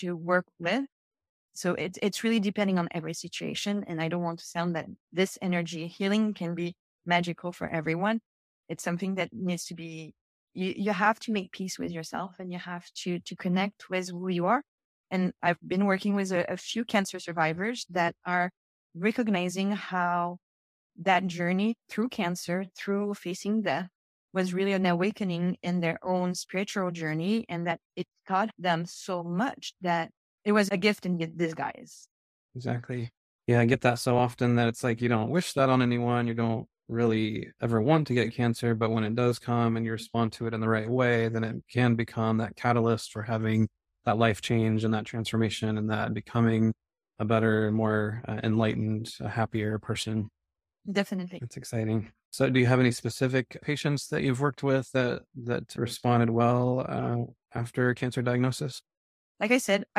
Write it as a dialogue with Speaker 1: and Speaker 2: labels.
Speaker 1: to work with. So it's really depending on every situation. And I don't want to sound that this energy healing can be magical for everyone. It's something that needs to be, you have to make peace with yourself, and you have to connect with who you are. And I've been working with a few cancer survivors that are recognizing how that journey through cancer, through facing death, was really an awakening in their own spiritual journey, and that it taught them so much that it was a gift in disguise.
Speaker 2: Exactly. Yeah, I get that so often that it's like you don't wish that on anyone. You don't really ever want to get cancer, but when it does come and you respond to it in the right way, then it can become that catalyst for having that life change and that transformation and that becoming a better, more enlightened, a happier person.
Speaker 1: Definitely.
Speaker 2: It's exciting. So, do you have any specific patients that you've worked with that responded well after cancer diagnosis?
Speaker 1: Like I said,